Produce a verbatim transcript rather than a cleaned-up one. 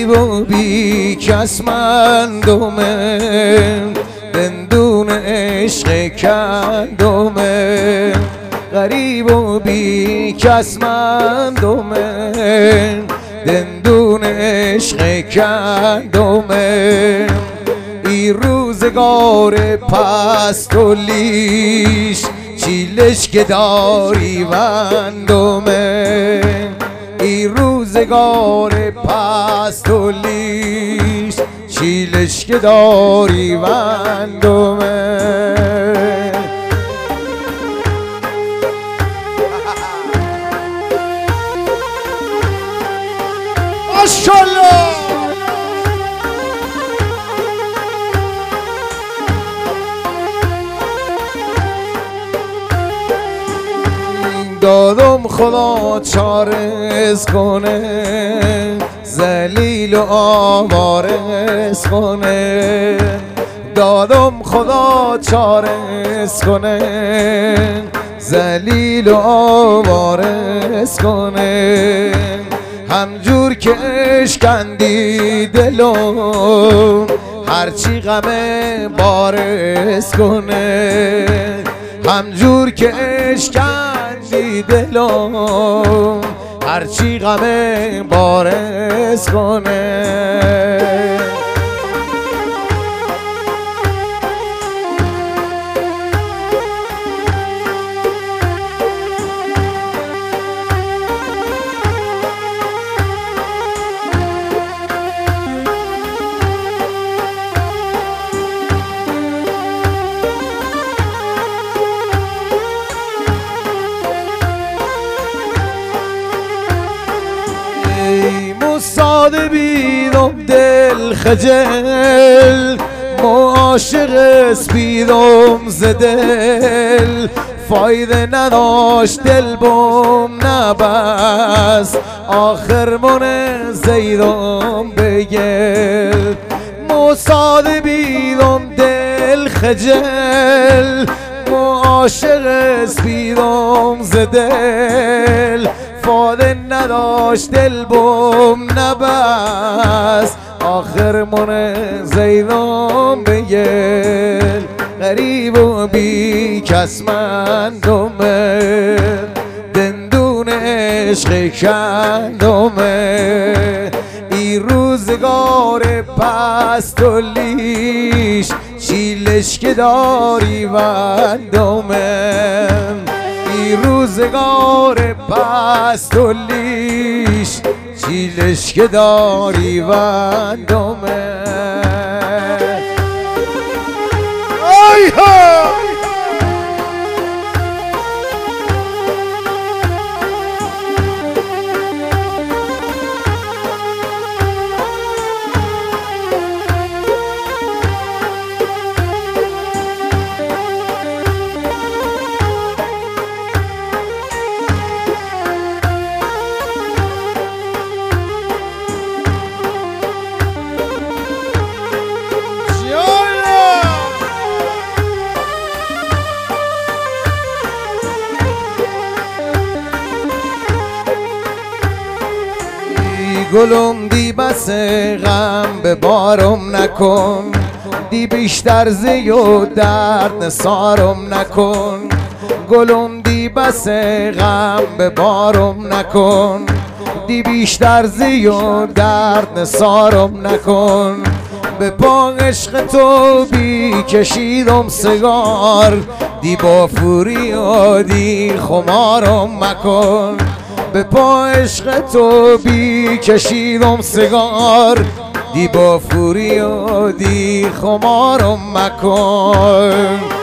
غریب و بی کس مندمه دندون عشق کندمه غریب و بی کس مندمه دندون عشق کندمه ای روزگار پست و لیش چیلش که داری وندمه ای روزگار پست و لیش چیلش که داری وندمه ماشاءالله دادم خدا چارز کنه ذلیل و آوارز کنه دادم خدا چارز کنه ذلیل و آوارز کنه همجور که اشکندی دلم هرچی غم بارز کنه همجور که اشکندی دلم هرچی غم بارز کنه ساده بیدم دل خجل معاشق اسپیدم زدل فایده نداشت دل بم نبست آخر من زیدم بگل ساده بیدم دل خجل معاشق اسپیدم زدل فاده نداشت دل بم نبست آخر من زیدم بگل غریب و بی کس مندمه دندون عشق کندمه ای روزگار پست و لیش چیلش که داری وندمه ای روزگار پست و لیش چیلش که داری وندمه آی ها گلم دی بس غم به بارم نکن دی بیشتر زی و درد نثارم نکن گلم دی بس غم به بارم نکن دی بیشتر زی و درد نثارم نکن به پا عشق تو بی کشیدم سگار دی با فوری و دی خمارم مکن به پا عشق تو بی کشیدم سگار دی با فوری و دی خمارم مکن